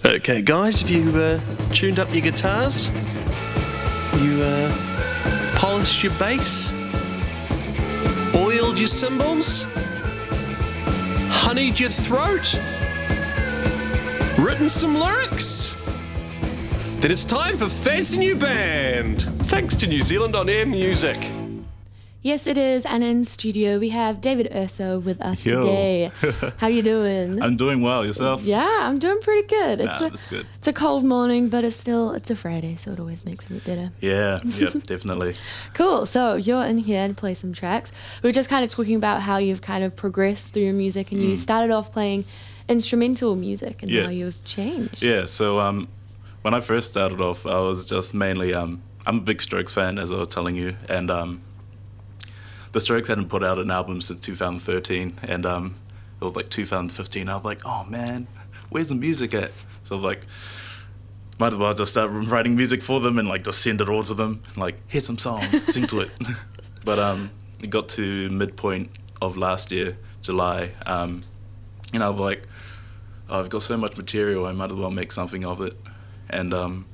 Okay, guys, have you tuned up your guitars? You polished your bass? Oiled your cymbals? Honeyed your throat? Written some lyrics? Then it's time for Fancy New Band, thanks to New Zealand On Air Music. Yes, it is, and in studio we have David Urso with us Yo. today. How you doing? I'm doing well. Yourself? Yeah, I'm doing pretty good. That's good. It's a cold morning, but it's a Friday, so it always makes it a bit better. Yeah, yep, definitely. Cool. So you're in here to play some tracks. We were just kind of talking about how you've kind of progressed through your music, and you started off playing instrumental music, and how you've changed. Yeah. So when I first started off, I was just mainly I'm a big Strokes fan, as I was telling you, and the Strokes hadn't put out an album since 2013, and it was like 2015. I was like, oh man, where's the music at? So I was like, might as well just start writing music for them and like just send it all to them. Like, here's some songs, sing to it. But it got to midpoint of last year, July, and I was like, oh, I've got so much material, I might as well make something of it. And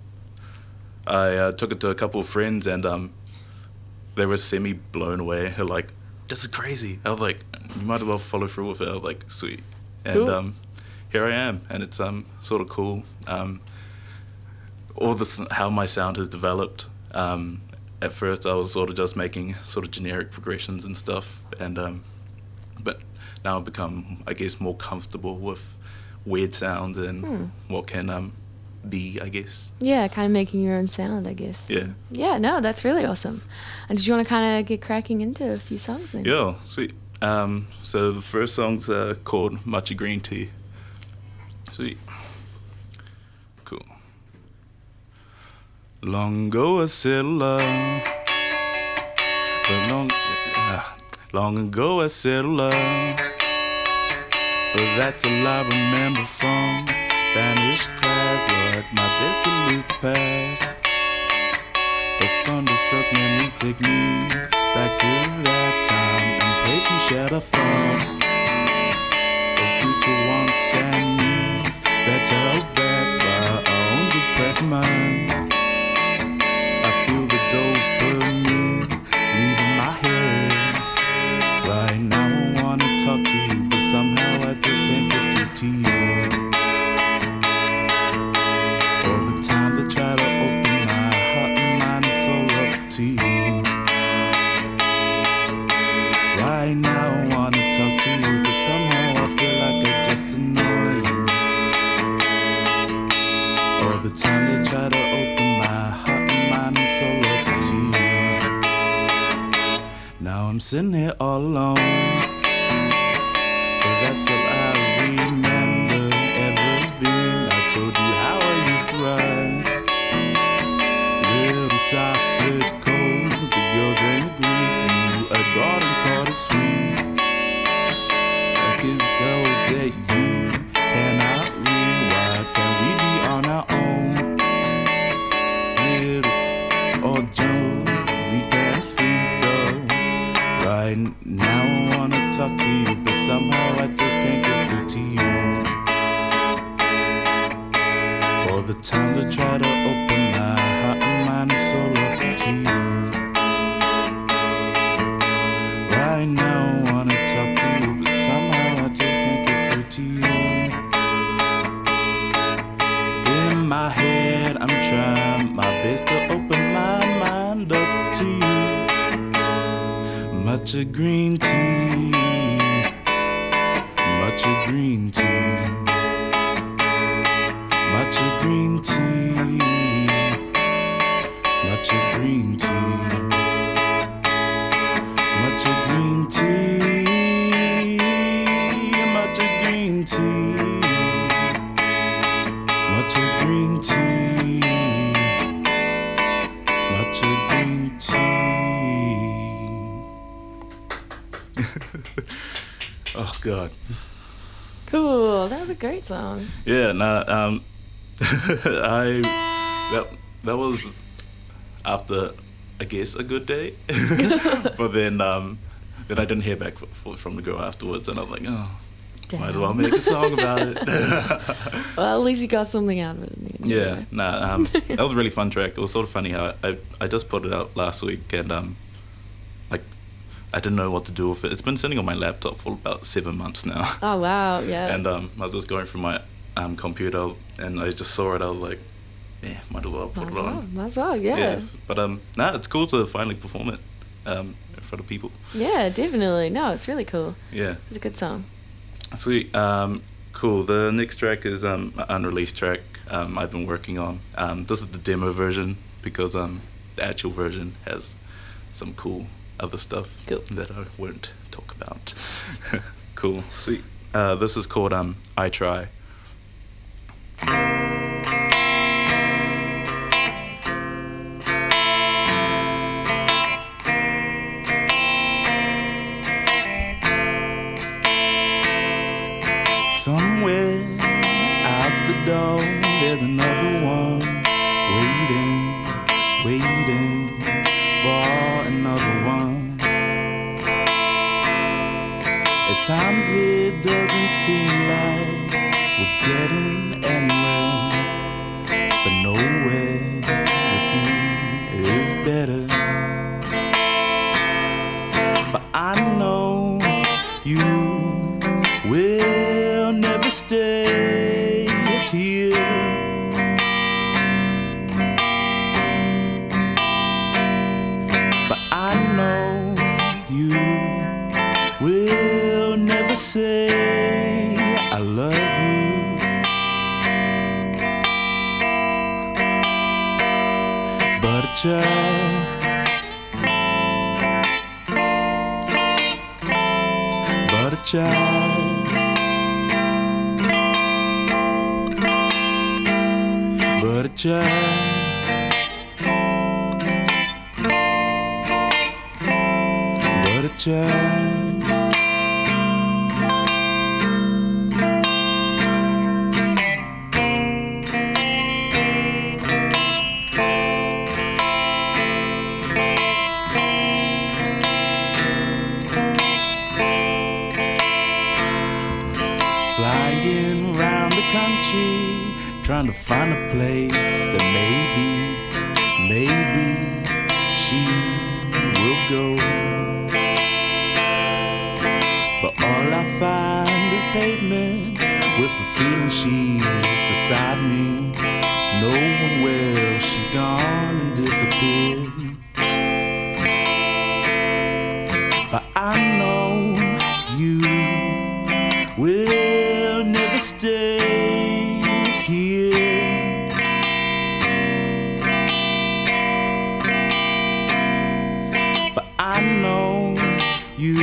I took it to a couple of friends, and they were semi-blown away. They're like, this is crazy. I was like, you might as well follow through with it. I was like, sweet. And cool. Here I am, and it's sort of cool. All this, how my sound has developed. At first, I was sort of just making sort of generic progressions and stuff, and but now I've become, I guess, more comfortable with weird sounds and what can be, I guess. Yeah, kind of making your own sound, I guess. Yeah. Yeah, no, that's really awesome. And did you want to kind of get cracking into a few songs then? Yeah, sweet. So the first song's called Matcha Green Tea. Sweet. Cool. Long ago I said love, but long ago I said love, but that's all I remember from Spanish class. Lord, my best to lose the past, but thunderstruck memories take me back to that time and place me shadow thoughts of future wants and needs that's held back by our own depressed minds. I feel the dopamine leaving my head. Right now I wanna talk to you, but somehow I just can't get through to you. All the time to try to open my heart and mind and soul up to you. Right now I wanna talk to you, but somehow I feel like I just annoy you. All the time to try to open my heart and mind and soul up to you. Now I'm sitting here all alone, but that's all I remember ever being. I told you how I used to ride, little soft foot cold, the girls ain't Greek, you adored and called it sweet. I can go that you cannot read. Why can't we be on our own? Little old Jones we can't think of. Right now I wanna talk to you, but somehow I just can't get through to you. All the time to try to open my heart and mind and soul up to you. Right now I wanna talk to you, but somehow I just can't get through to you. In my head I'm trying my best to open my mind up to you. Matcha green tea, matcha green tea, matcha green tea, matcha green tea, matcha green tea, matcha green tea, matcha green tea, matcha green tea. Oh God. Cool. That was a great song. Yeah, nah, that was after, I guess, a good day. But then I didn't hear back from the girl afterwards, and I was like, oh, Might as well make a song about it. Well, at least you got something out of it. In the end, Yeah, nah, that was a really fun track. It was sort of funny how I just put it out last week, and like I didn't know what to do with it. It's been sitting on my laptop for about 7 months now. Oh wow, yeah. And I was just going through my computer, and I just saw it. I was like, yeah, might as well put it on. Might as well, yeah. But nah, it's cool to finally perform it in front of people. Yeah, definitely. No, it's really cool. Yeah, It's a good song. sweet. Cool. The next track is an unreleased track I've been working on. This is the demo version because the actual version has some cool other stuff Cool. that I won't talk about. Cool. Sweet. This is called I Try. Somewhere out the door, there's another one waiting for another one. At times it doesn't seem like we're getting anywhere, but nowhere with you is better. But I know you will never stay here. But I know you will never say I love you. But a child, but a child, but a child, but a child. Flying around the country, trying to find a place that maybe she will go. But all I find is pavement with a feeling she's beside me. Knowing where she's gone and disappeared. But I know you will never stay here. But I know you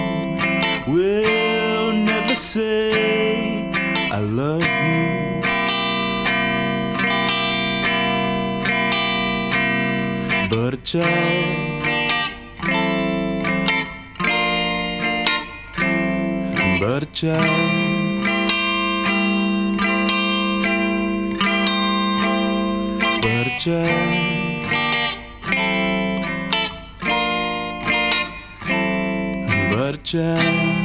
will never say I love you. But a child, but a child, but a child, but a child.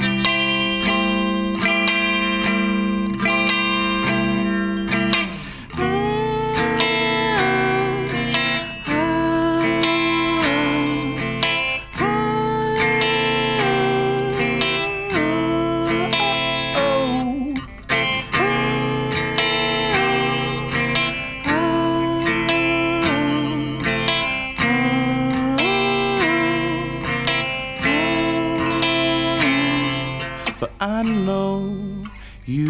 But I know you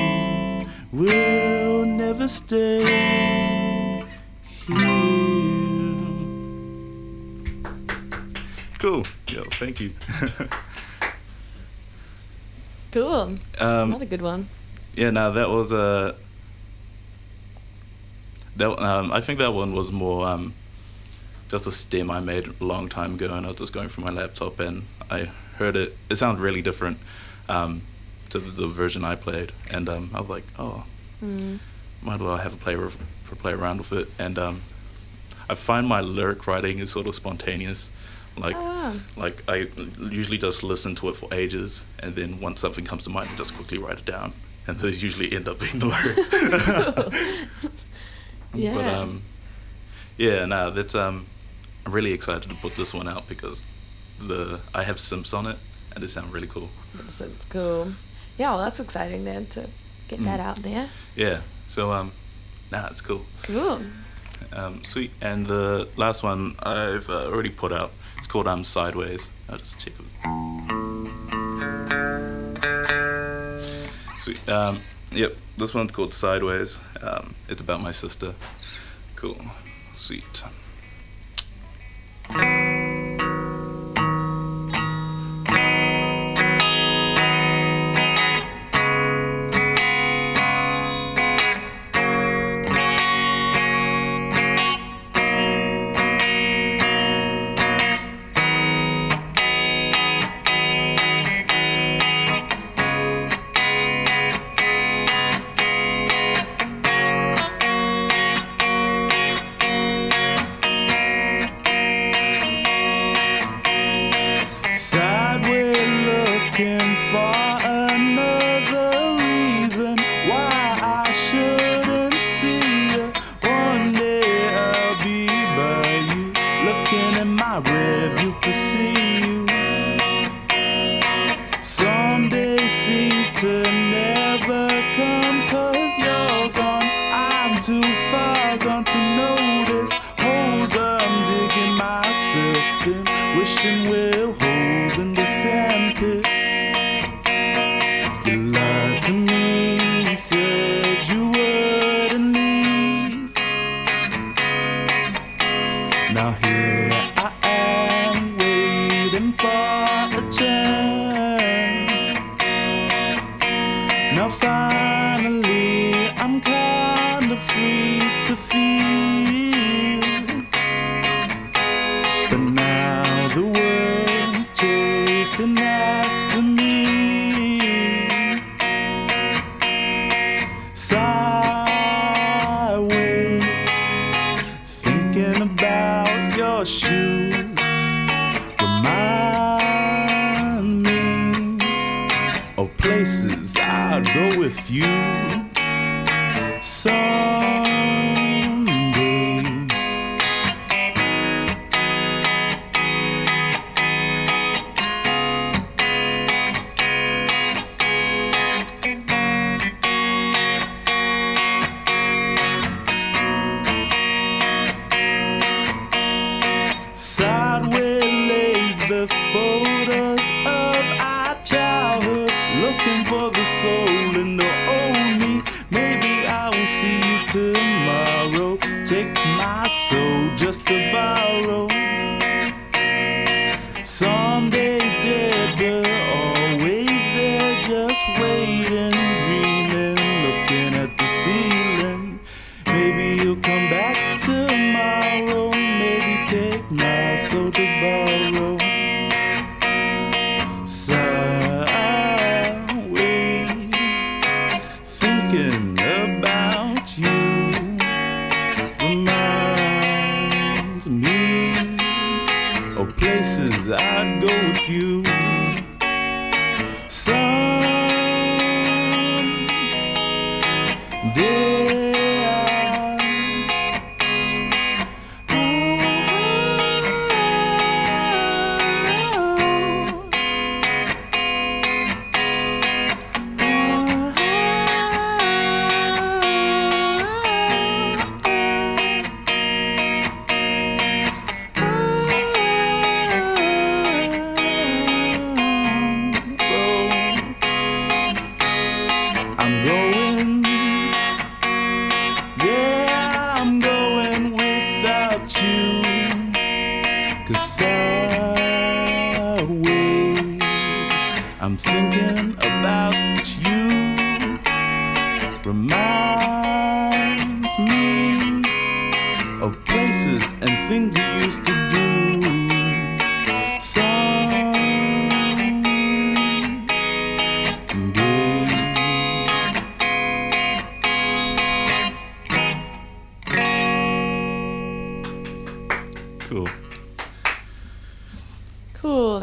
will never stay here. Cool. Yo, thank you. Cool. Another good one. Yeah, no, that was I think that one was more just a stem I made a long time ago, and I was just going through my laptop and I heard it. It sounded really different to the version I played, and I was like, oh, might as well have a play around with it. And I find my lyric writing is sort of spontaneous. Like, wow. like I usually just listen to it for ages, and then once something comes to mind, I just quickly write it down, and those usually end up being the lyrics. Yeah. But yeah, no, that's I'm really excited to put this one out because I have synths on it, and they sound really cool. That's cool. Yeah, well, that's exciting then to get that out there. Yeah, so it's cool. Cool. Sweet. And the last one I've already put out. It's called Sideways. I'll just check it. Sweet. Yep, this one's called Sideways. It's about my sister. Cool. Sweet.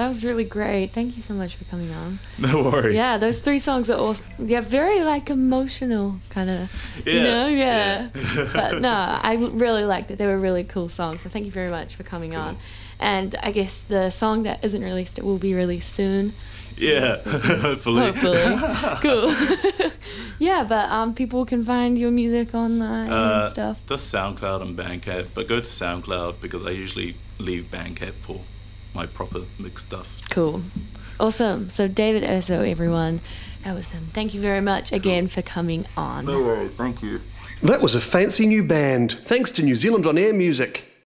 that was really great. Thank you so much for coming on. No worries. Yeah, those 3 songs are awesome. Yeah, very like emotional kind of, you know, yeah. But no, I really liked it. They were really cool songs. So thank you very much for coming on. And I guess the song that isn't released, it will be released soon. Yeah, hopefully. Cool. Yeah, but people can find your music online and stuff. Just SoundCloud and Bandcamp, but go to SoundCloud because I usually leave Bandcamp for my proper mixed stuff. Cool. Awesome. So David Urso, everyone. That was him. Thank you very much again for coming on. No worries. Thank you. That was a fancy new band, thanks to New Zealand On Air Music.